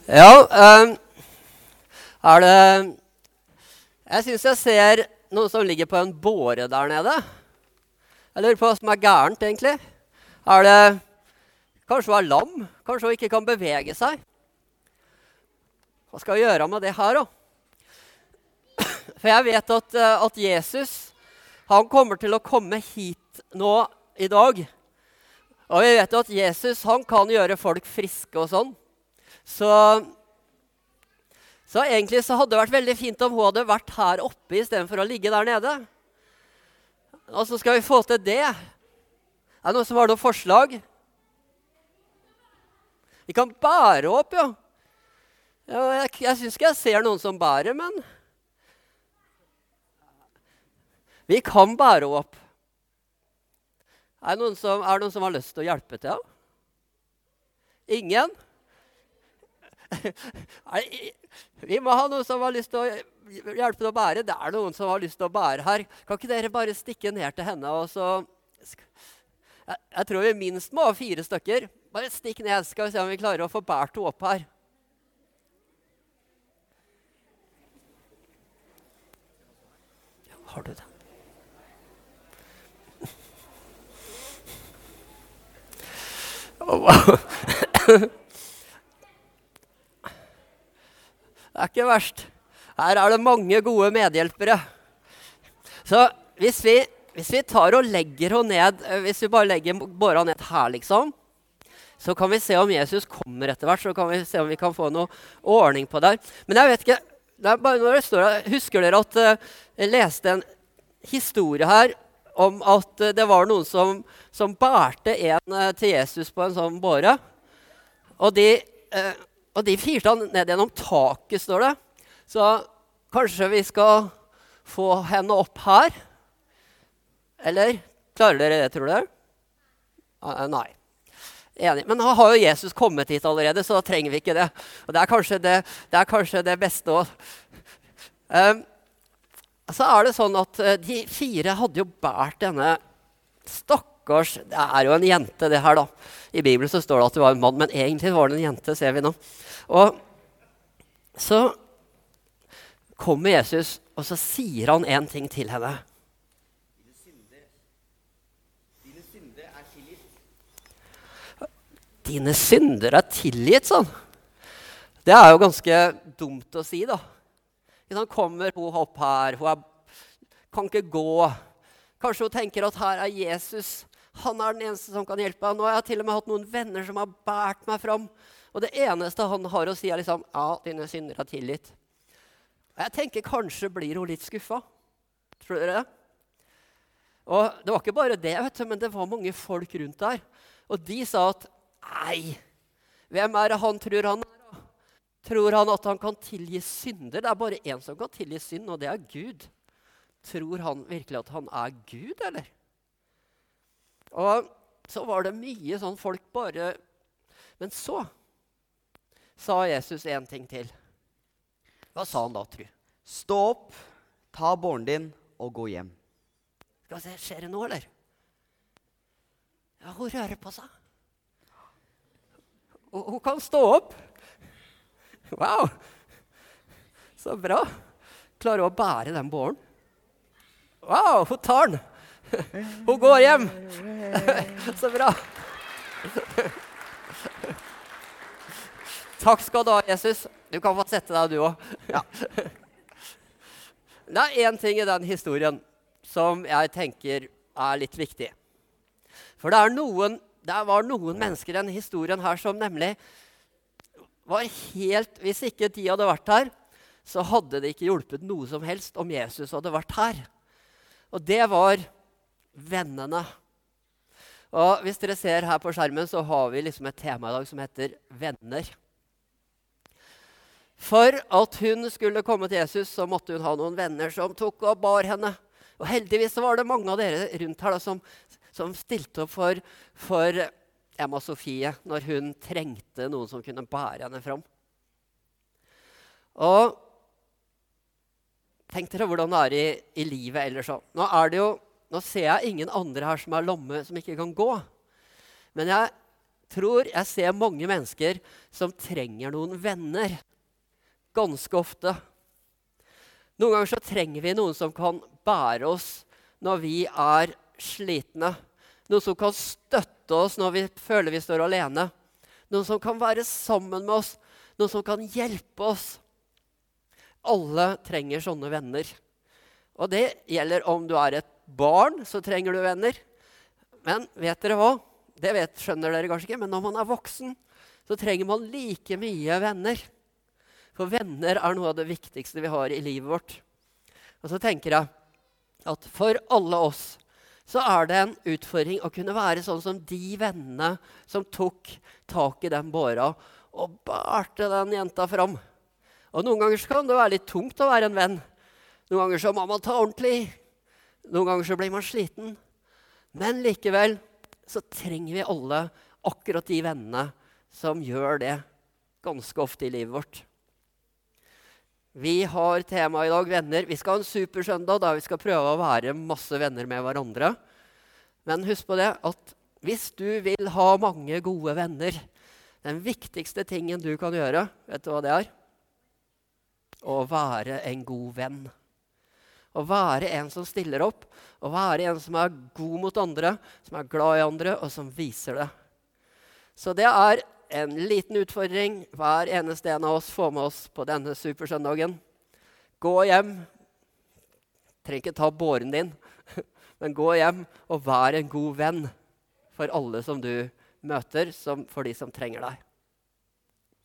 Ja, er det Jeg synes jeg ser noen som ligger på en båre der nede. Jeg lurer på hva som er gærent, egentlig. Er det kanskje hun er lam? Kanskje hun ikke kan bevege seg? Hva skal vi gjøre med det her, da? For jeg vet at Jesus, han kommer til å komme hit nå i dag. Og vi vet at Jesus, han kan gjøre folk friske og sånn. Så egentlig så hadde det vært veldig fint om hun hadde vært her oppe i stedet for å ligge der nede. Og så skal vi få til det. Er det noen som har noen forslag? Vi kan bære opp, ja. Jeg synes ikke jeg ser noen som bærer, men vi kan bære opp. Er det noen som har lyst til å hjelpe til? Ingen? Vi må ha noen som har lyst til å hjelpe til å bære. Det er noen som har lyst til å bære her. Kan ikke dere bare stikke ned til henne? Og så jeg tror vi minst må ha 4 stykker. Bare stikk ned, skal vi se om vi klarer å få bært henne opp her. Har du det? Det er ikke verst. Her er det mange gode medhjelpere. Så hvis vi tar og legger henne ned, hvis vi bare legger båra ned her liksom, så kan vi se om Jesus kommer etter hvert, så kan vi se om vi kan få noe ordning på det. Men jeg vet ikke, det er bare når det står her, husker dere at jeg leste en historie her, om at det var noen som bærte en til Jesus på en sånn båre. Og de firte han ned gjennom taket, står det. Så kanskje vi skal få henne opp her? Eller klarer dere det, tror dere? Nei. Enig. Men nå har jo Jesus kommet hit allerede, så da trenger vi ikke det. Og det er kanskje det beste også. Så er det sånn at de 4 hadde jo bært denne stakkars, det er jo en jente det her da. I Bibelen så står det at det var en mann, men egentlig var det en jente, ser vi nå. Og så kommer Jesus, og så sier han en ting til henne. Dine synder er tilgitt. Dine synder er tilgitt, sånn. Det er jo ganske dumt å si da. Hun kommer hun opp her, hun kan ikke gå. Kanskje hun tenker at her er Jesus, han er den eneste som kan hjelpe. Nå har jeg til og med hatt noen venner som har bært meg fram. Og det eneste han har å si er liksom, ja, dine synder er tilgitt. Jeg tenker kanskje blir hun litt skuffet. Tror dere det? Og det var ikke bare det, vet du, men det var mange folk rundt der. Og de sa at, nei, hvem er det han tror han er? Tror han at han kan tilgi synder? Det er bare en som kan tilgi synd, og det er Gud. Tror han virkelig at han er Gud, eller? Og så var det mye sånn folk bare... Men så sa Jesus en ting til. Hva sa han da, tro? Stå opp, ta båren din og gå hjem. Skal vi se, skjer det nå, eller? Ja, hun rører på seg. Hun kan stå opp. Wow, så bra. Klarer hun å bære den båren? Wow, hun tar den. Hun går hjem. Så bra. Takk skal du ha, Jesus. Du kan få sette deg, du også. Ja. Det er en ting i den historien som jeg tenker er litt viktig. For det var noen mennesker i den historien her som nemlig var helt, hvis ikke de hadde vært her, så hadde det ikke hjulpet noe som helst om Jesus hadde vært her. Og det var vennene. Og hvis dere ser her på skjermen, så har vi liksom et tema i dag som heter venner. For at hun skulle komme til Jesus, så måtte hun ha noen venner som tok og bar henne. Og heldigvis så var det mange av dere rundt her da, som stilte opp for Emma Sofie, når hun trengte noen som kunne bære henne fram. Og tenk dere hvordan det er i livet ellers. Nå ser jeg ingen andre her som er lamme, som ikke kan gå. Men jeg tror jeg ser mange mennesker som trenger noen venner. Ganske ofte. Noen ganger så trenger vi noen som kan bære oss når vi er slitne. Noen som kan støtte oss når vi føler vi står alene. Noen som kan være sammen med oss. Noen som kan hjelpe oss. Alle trenger sånne venner. Og det gjelder om du er et barn, så trenger du venner. Men vet dere hva? Skjønner dere kanskje ikke, men når man er voksen, så trenger man like mye venner. For venner er noe av det viktigste vi har i livet vårt. Og så tenker jeg at for alle oss, så er det en utfordring å kunne være sånn som de vennene som tok tak i den båra og bærte den jenta fram. Og noen ganger så kan det være litt tungt å være en venn. Noen ganger så må man ta ordentlig. Noen ganger så blir man sliten. Men likevel så trenger vi alle akkurat de vennene som gjør det ganske ofte i livet vårt. Vi har tema i dag, venner. Vi skal ha en supersøndag der vi skal prøve å være masse venner med hverandre. Men husk på det at hvis du vil ha mange gode venner, den viktigste tingen du kan gjøre, vet du hva det er? Å være en god venn. Å være en som stiller opp, å være en som er god mot andre, som er glad i andre, og som viser det. Så det er en liten utfordring hver eneste en av oss får med oss på denne supersøndagen. Gå hjem. Trenger ikke ta båren din, men gå hjem og vær en god venn for alle som du møter, for de som trenger deg.